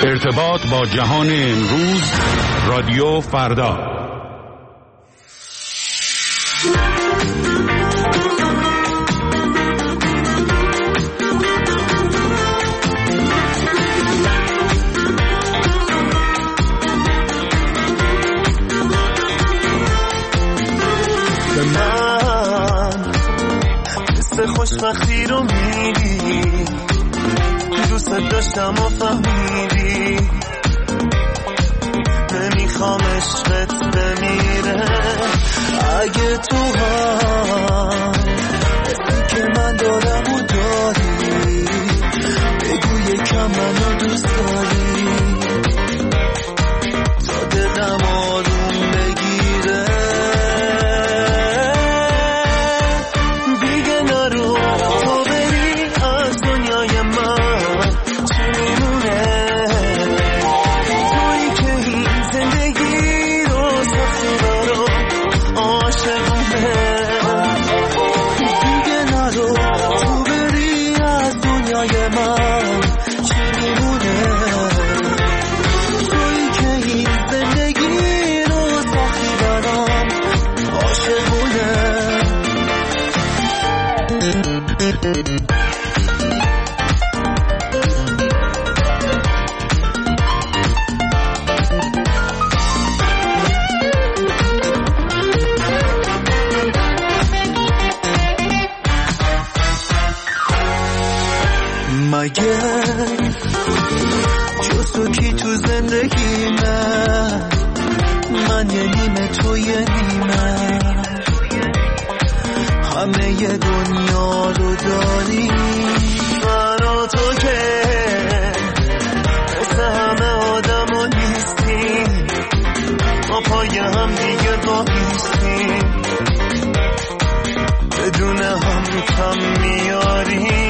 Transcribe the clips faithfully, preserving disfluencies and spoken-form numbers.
ارتباط با جهان امروز، رادیو فردا. به من حس خوشبختی رو میدی، دوست داشتم و فهمیدی، نمیخوام عشقت بمیره. اگه تو هم حسی که من دارم و داری، بگو یکم منو دوست داری تا دلم آروم بگیره. دیگه نرو تو بری از دنیای من، چی میمونه تویی که این زندگی رو سختی برام عاشقونه. دیگه نرو تو بری از دنیای من، چی میمونه تویی که این زندگی رو سختی برام عاشقونه. مگه جز تو کی تو زندگی من، من یه نیمه تو یه نیمه، همه ی دنیا رو داری برا تو که مثل همه آدم ها نیستی، ما پای هم دیگه بایستی، بدون هم کم میاری.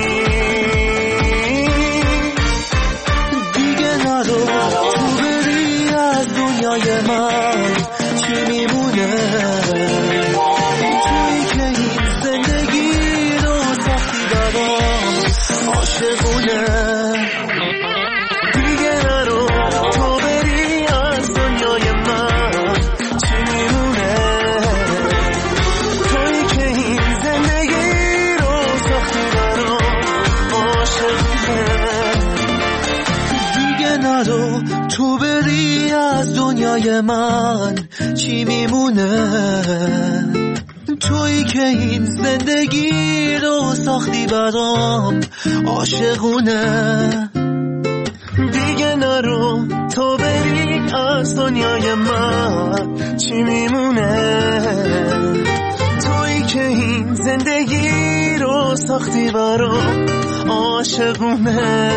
تو بری از دنیای من، چی میمونه تویی که این زندگی رو سختی برام عاشقونه. دیگه نرو تو بری از دنیای من، چی میمونه تویی که این زندگی رو سختی برام عاشقونه. نرو تو بری از دنیای من، چی میمونه تویی که این زندگی رو ساختی برام عاشقونه. دیگه نرو تو بری از دنیای من، چی میمونه تویی که این زندگی رو ساختی برام عاشقونه.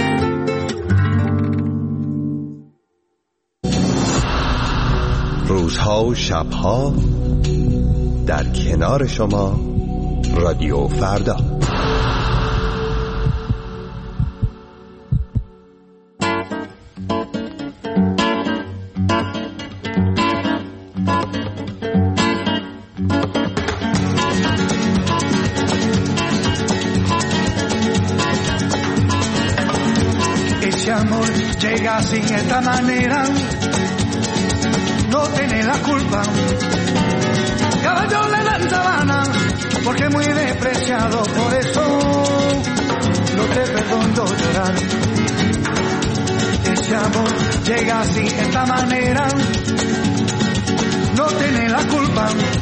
روزها و شبها در کنار شما، رادیو فردا. Ese amor llega así de esta manera, no tiene la culpa. Caballo le dan sabana porque es muy despreciado, por eso no te perdono llorar. Ese amor llega así de esta manera, no tiene la culpa.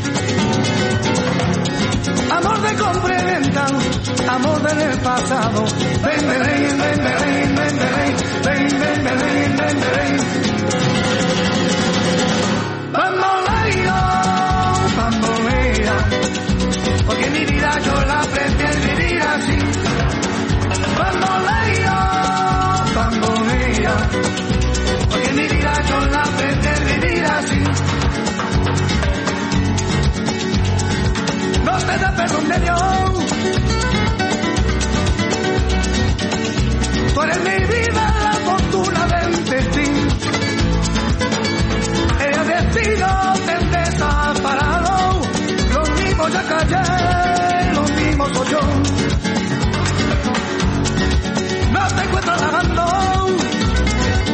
Amor de compra y venta, amor del pasado. Ven, ven, ven, ven, ven, ven, ven, ven, ven, ven, ven, ven. Bamboleo, bambolea, porque mi vida yo la prefiero vivir así. Bamboleo, bambolea, porque mi vida yo la prefiero vivir así. No te da perdón de Dios, tú eres mi vida, la fortuna del destino. El destino te desaparado, los mismos ya callé, los mismos soy yo. No te encuentro lavando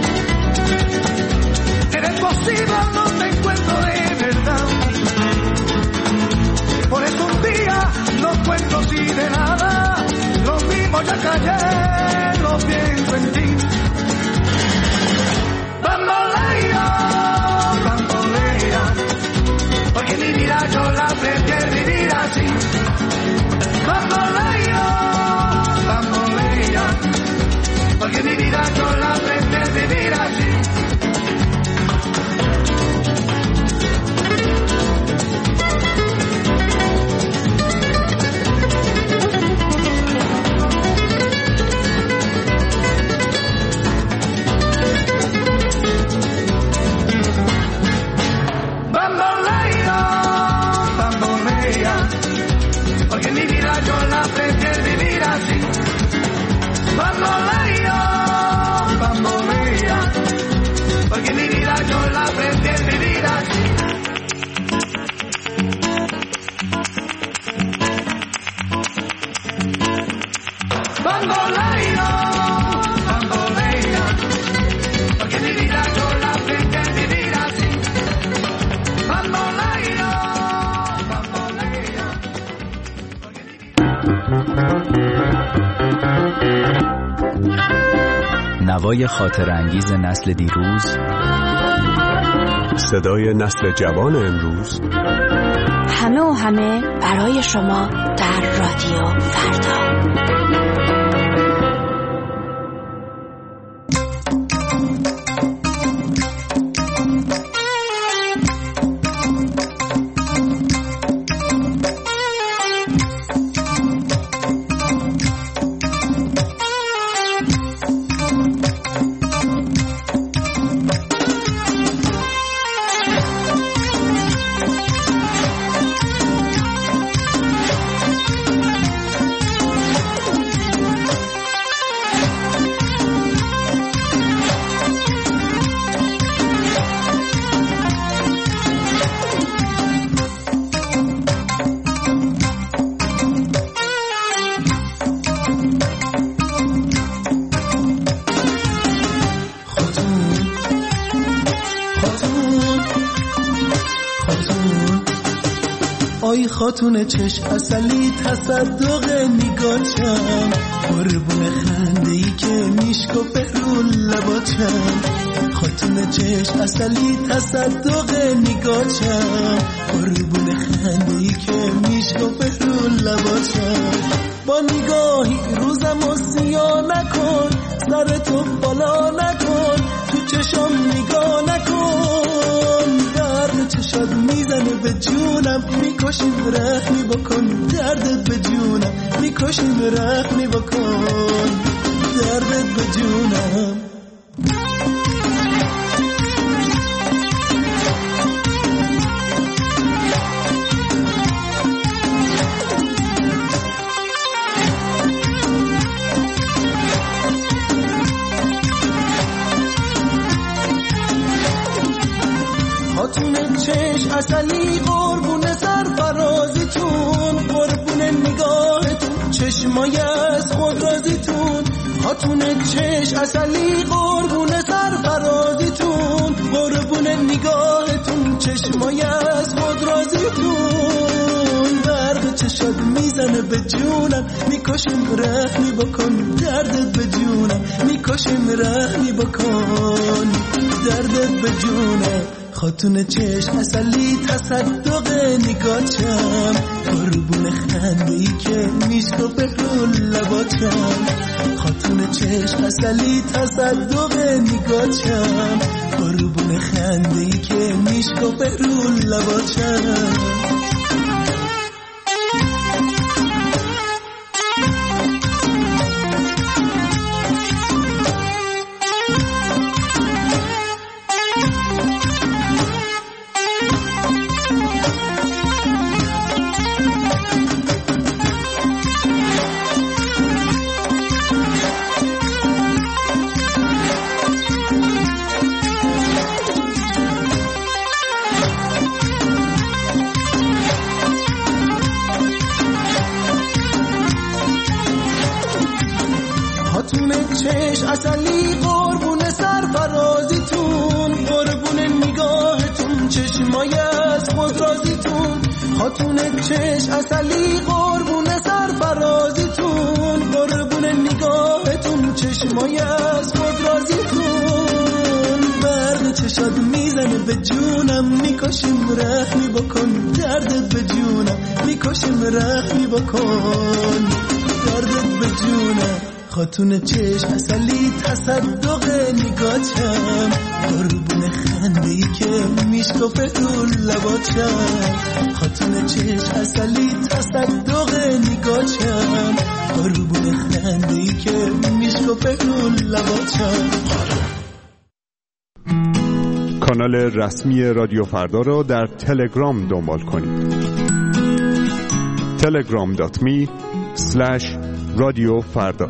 نوای خاطر انگیز نسل دیروز، صدای نسل جوان امروز، همه و همه برای شما در رادیو فردا. آی خاتون چشم اصلی تصدق نگاچم، قربون خنده ای که میشکفه رو لباچم. خاتون چشم اصلی تصدق نگاچم، قربون خنده ای که میشکفه رو لباچم. با نگاهی روزم و سیاه نکن، سرتو بالا نکن، تو چشم نگاه نکن. درد چشات میزنه به جونم، میکشیم رحمی بکن. دردت به جونم میکشیم رحمی بکن. دردت به جونم. خاتون چشم اصلی قربون سرفرازیتون، قربون نگاهتون چشمای از خود رازیتون. خاتون چشم اصلی قربون سرفرازیتون، قربون نگاهتون چشمای از خود رازیتون. درد چشات میزنه به جونم، میکشیم رحمی بکن. دردت به جونم میکشیم رحمی بکن. دردت به جونم. خاتون چشم اصلی تصدق نگاچم، قربون خنده ای که میشکفه رو لباچم. خاتون چشم اصلی تصدق نگاچم، قربون خنده ای که میشکفه رو لباچم. خاتون چشم اصلی قربون سرفرازیتون، قربون نگاهتون چشمای از خود رازیتون. خاتون چشم اصلی قربون سرفرازیتون، قربون نگاهتون چشمای از خود رازیتون. برد چشات میزنه به جونم، میکشیم رحمی بکن. دردت به جونم میکشیم رحمی بکن. دردت به جونم. خاتون چشم اصلی تصدق نگاچم، قربون خنده ای که میشکفه تو لباچم. خاتون چشم اصلی تصدق نگاچم، قربون خنده ای که میشکفه تو لباچم. کانال رسمی رادیو فردا را در تلگرام دنبال کنید. تلگرام دات می اسلش رادیو فردا.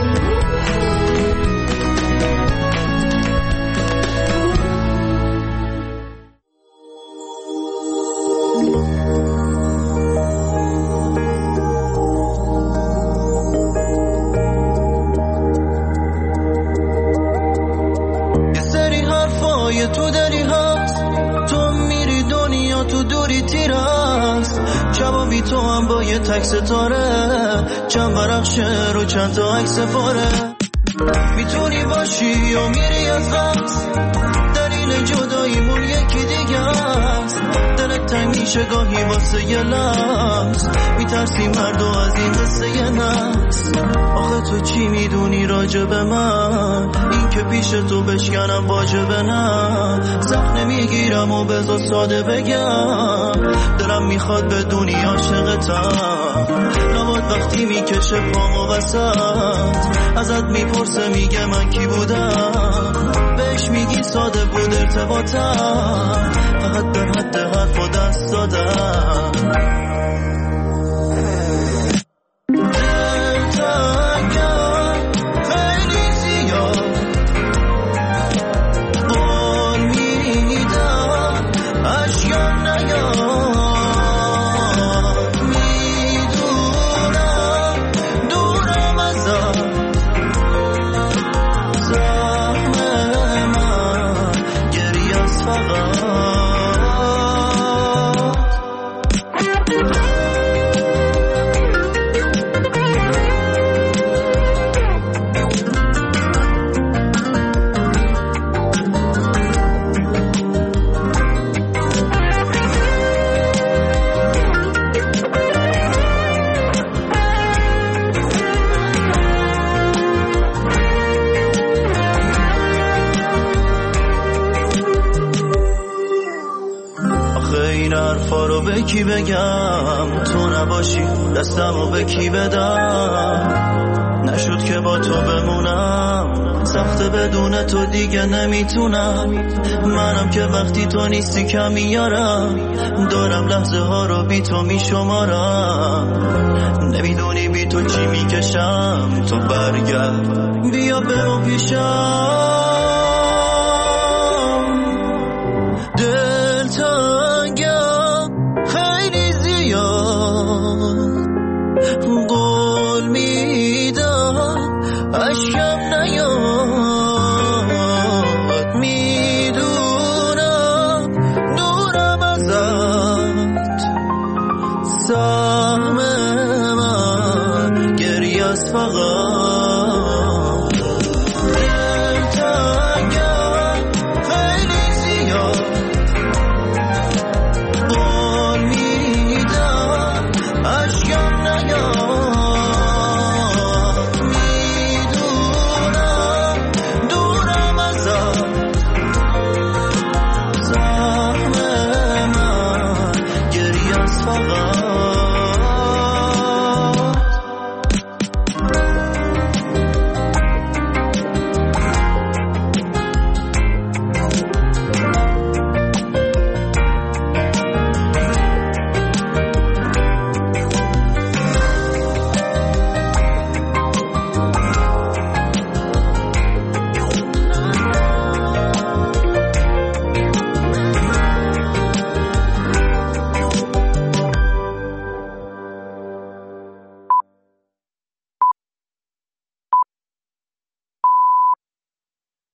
تو داری هست، تو میری دنیا تو دوری تیرست. جوابی تو هم با یه تک ستاره، چند برخشه رو چند تا عکس پاره. میتونی با باشی و میری از قصد، دلیل جداییمون یکی دیگه است. دلت تنگ میشه گاهی واسه یه لحظ، میترسی مردو از این قصه یه نفس. آخه تو چی میدونی راجب من؟ این که پیش تو بشکنم واجبه نه. زخم نمیگیرم و بذار ساده بگم، دلم میخواد بدونی عاشقتم. لابد وقتی میکشه پامو وسط، ازت میپرسه میگه من کی بودم. بهش میگی ساده بود ارتباطم، فقط در حد حرف و دست دادم. به کی بگم تو نباشی، دستمو به کی بدم؟ نشد که با تو بمونم، سخته بدون تو دیگه نمیتونم. منم که وقتی تو نیستی کم میارم، دارم لحظه ها رو بی تو میشمارم. نمیدونی بی تو چی میکشم، تو برگرد بیا برو پیشم.